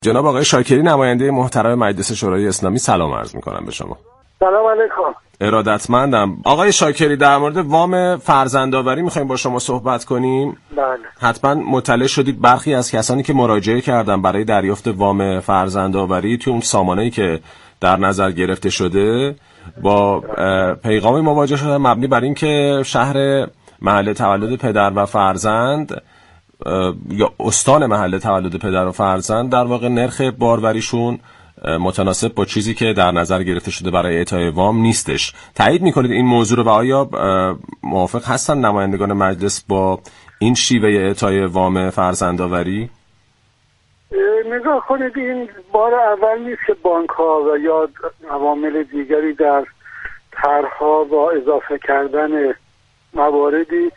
جناب آقای شاکری، نماینده محترم مجلس شورای اسلامی، سلام عرض می‌کنم به شما. سلام علیکم. ارادتمندم. آقای شاکری، در مورد وام فرزندآوری می‌خوایم با شما صحبت کنیم. بله. حتما مطلع شدید برخی از کسانی که مراجعه کردن برای دریافت وام فرزندآوری توی اون سامانه‌ای که در نظر گرفته شده با پیغامی مواجه شدن مبنی بر اینکه شهر محل تولد پدر و فرزند یا استان محل تولد پدر و فرزند در واقع نرخ باروریشون متناسب با چیزی که در نظر گرفته شده برای اعطای وام نیستش. تایید میکنید این موضوع رو و آیا موافق هستن نمایندگان مجلس با این شیوه اعطای وام فرزندآوری؟ نگاه کنید، این بار اول نیست که بانک ها و یا عوامل دیگری در طرحها با اضافه کردن مواردی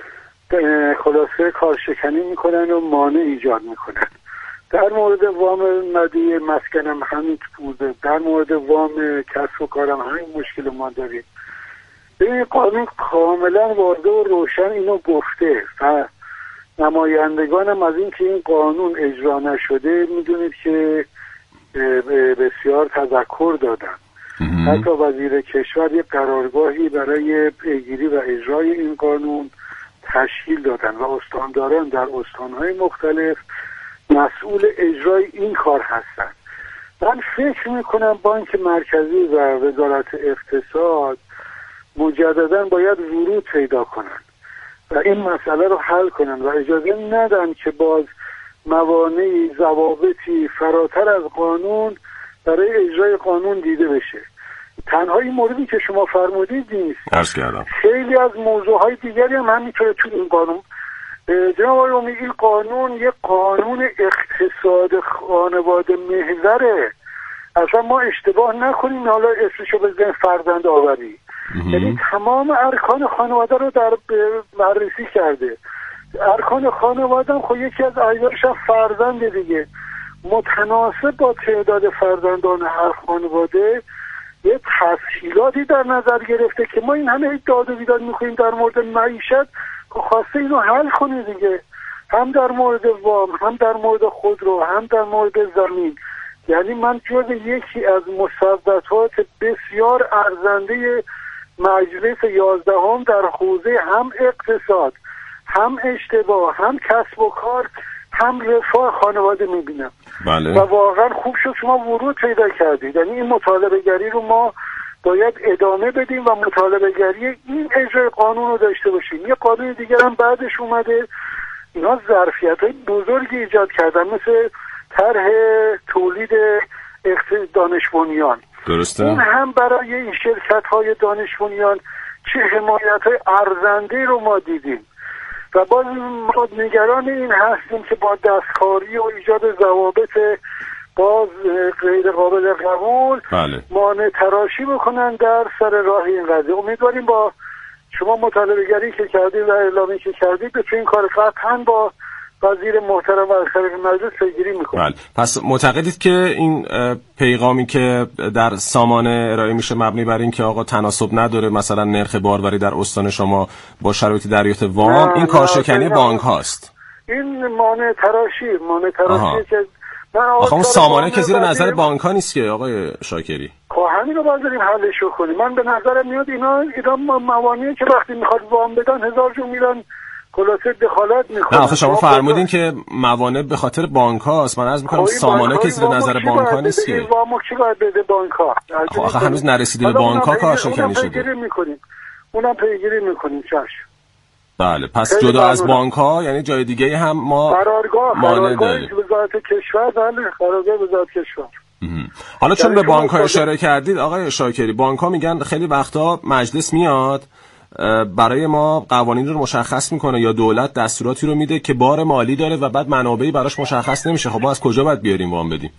خلاصه کارشکنی میکنن و مانع ایجاد میکنن. در مورد وام مدی مسکنم همین بوده، در مورد وام کسب و کارم همین مشکل ما داریم. این قانون کاملا واضح و روشن اینو گفته و نمایندگانم از این که این قانون اجرا نشده میدونید که بسیار تذکر دادن. حتی وزیر کشور یک قرارگاهی برای پیگیری و اجرای این قانون تشکیل دادن و استانداران در استانهای مختلف مسئول اجرای این کار هستند. من فکر میکنم بانک مرکزی و وزارت اقتصاد مجددا باید ورود پیدا کنن و این مسئله رو حل کنن و اجازه ندن که باز موانعی ضوابطی فراتر از قانون برای اجرای قانون دیده بشه. تنها این موردی که شما فرمودید نیست، عرض کردم خیلی از موضوعهای دیگری هم همینطوره تو این قانون. جناب آقای امید، این قانون یک قانون اقتصاد خانواده محوره. اصلا ما اشتباه نکنیم حالا اسمشو بزنیم فرزند آوری، یعنی تمام ارکان خانواده رو در بررسی کرده. ارکان خانواده هم خب یکی از اعضاش هم فرزند دیگه، متناسب با تعداد فرزندان هر خانواده یه تسهیلاتی در نظر گرفته که ما این همه داد و بیداد میکنیم در مورد معیشت، که خواسته اینو حل کنه دیگه، هم در مورد وام، هم در مورد خودرو، هم در مورد زمین. یعنی من جز یکی از مصوبات بسیار ارزنده مجلس 11 در حوزه هم اقتصاد، هم اشتباه، هم کسب و کار، هم رفاه خانواده میبینم. بله. و واقعا خوب شد شما ورود پیدا کردید. یعنی این مطالبه گری رو ما باید ادامه بدیم و مطالبه گری این اجرای قانون رو داشته باشیم. یه قانون دیگر هم بعدش اومده، اینا ظرفیت‌های بزرگی ایجاد کردن، مثل طرح تولید دانش بنیان. درسته. این هم برای این شرکت‌های دانش بنیان چه حمایت‌های ارزنده رو ما دیدیم و باز ما نگران این هستیم که با دستکاری و ایجاد ضوابط باز غیر قابل قبول مانع تراشی بکنن در سر راه این قضیه. امیدواریم با شما مطالبه گری که کردید و اعلامی که کردید به این کار قطعا با وزیر محترم و از طریق مجلس پیگیری میکنه. بله. پس معتقدید که این پیغامی که در سامانه ارائه میشه مبنی بر این که آقا تناسب نداره مثلا نرخ باروری در استان شما با شرایط دریافت وام، این کارشکنی بانک هاست؟ این مانع تراشی که آخه اون سامانه که زیر نظر بانک ها نیست که آقای شاکری. همین رو باید بریم حلش کنیم. من به نظرم میاد اینا موانعی که وقتی میخواد وام بدن 1000 جون میرن خلاصه دخالت میکنه. نه آخه شما فرمودین که موانع به خاطر بانک هاست. من عرض میکنم سامانه که زیر نظر بانک ها نیست که. وامو کی باید بده؟ بانک ها. آخه هنوز نرسیده به بانک ها کارشکنی شده. اونم پیگیری میکنیم. چشم. بله. پس جدا از بانک ها یعنی جای دیگه هم ما مانع داریم. وزارت کشور، بله، قرارداد وزارت کشور. حالا چون به بانک ها اشاره کردید آقای شاکری، بانک ها میگن خیلی وقتا مجلس میاد برای ما قوانین رو مشخص میکنه یا دولت دستوراتی رو میده که بار مالی داره و بعد منابعی براش مشخص نمیشه. خب ما از کجا باید بیاریم وام بدیم؟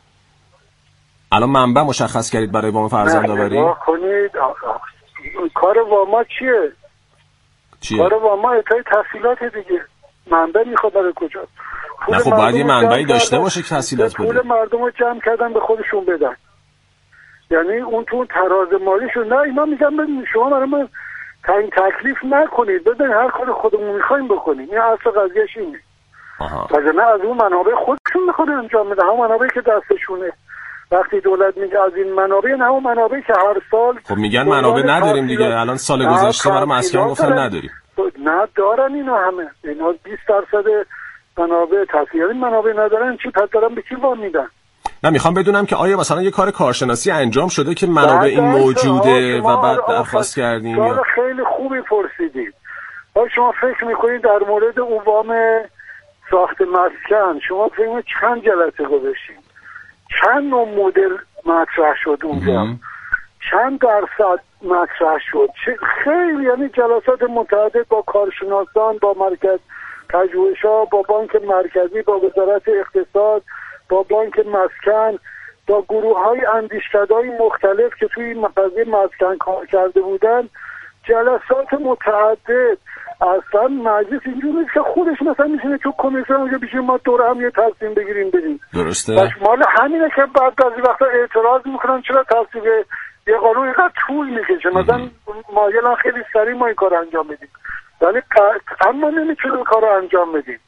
الان منبع مشخص کردید برای وام فرزندآوری؟ کنید کار واما چیه؟ کار واما اعطای تسهیلات دیگه. منبع میخواد برای کجا؟ نه خب باید یه منبعی داشته باشه که تسهیلات بده. پول مردم رو جمع کردن به خودشون بدن. یعنی اون تو تراز مالیشون. نه اینا میگن شما برای من تعیین تکلیف نکنید، بذارید هر کار خودمون میخوایم بکنیم. این اصل قضیهش اینه. وگرنه از اون منابع خودشون میخواد انجام میده، هم منابعی که دستشونه. وقتی دولت میگه از این منابع، نه اون منابعی که هر سال خب میگن منابع نداریم دیگه. الان سال گذشته برای مسکن گفتن نداریم. نه دارن اینا همه. اینا 20% منابع تحصیلی منابع ندارن، چی پس دارن به کی وام میدن؟ نه میخوام بدونم که آیا مثلا یه کار کارشناسی انجام شده که منابع این موجوده و بعد درخواست کردیم؟ یا خیلی خوبی پرسیدید. شما فکر میکنید در مورد اون وام ساخت مسکن شما فکر چند جلسه گذاشتیم، چند نوع مدل مطرح شد اونجا، چند درصد مطرح شد، خیلی یعنی جلسات متعدد با کارشناسان، با مرکز پژوهش‌ها، با بانک مرکزی، با وزارت اقتصاد، با بانک مسکن، با گروه‌های اندیشکده‌های مختلف که توی این قضیه مسکن کار کرده بودن، جلسات متعدد. اصلا مجلس اینجوری نیست که خودش مثلا میشینه تو کمیسیون اونجا بشین ما دور هم یه تصمیم بگیریم بریم. درسته. مال همینه که بعد از وقتا اعتراض میکنن چرا تصویب یه قانون اینقدر طول میکشه. مثلا مایلن خیلی سریع ما این کار انجام بدیم، ولی اما نمیتونیم کار رو انجام بدیم.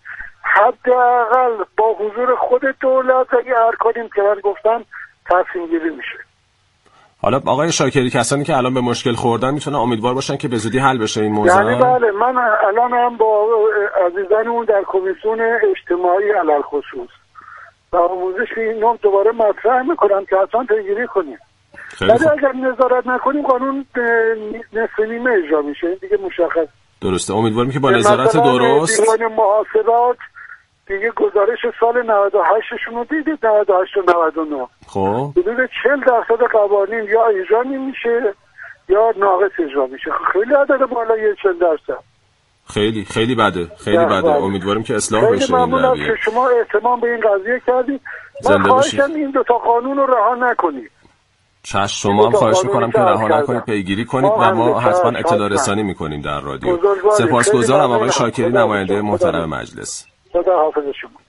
حداقل با حضور خود دولت اگه ارکانیم که من گفتم تصمیم گیری میشه. حالا آقای شاکری، کسانی که الان به مشکل خوردن میتونن امیدوار باشن که به زودی حل بشه این موضوع؟ یعنی بله، من الان هم با عزیزانمون در کمیسیون اجتماعی علل خصوص و آموزش اینو دوباره مطرح میکنم که اصلا پیگیری کنیم. ولی اگر نظارت نکنیم قانون نصف نیمه اجرا میشه، این دیگه مشخص. درسته. امیدوارم که با نظارت درست دیوان محاسبات دیگه گزارش سال 98شون رو دیدید، 98 و 99. خب حدود 40% قوانین یا اجرا نمیشه یا ناقص اجرا میشه. خیلی عدد بالای 40%. خیلی بده، خیلی بده. امیدواریم که اصلاح بشه. خیلی ممنونم که شما اهتمام به این قضیه کردید. من خواهشم این دو تا قانون رو رها نکنید. چشم، شما هم خواهش میکنم که رها نکنید، پیگیری کنید و ما حتما اطلاع رسانی میکنیم در رادیو. سپاسگزارم آقای شاکری، نماینده محترم مجلس. خدا حافظ شما.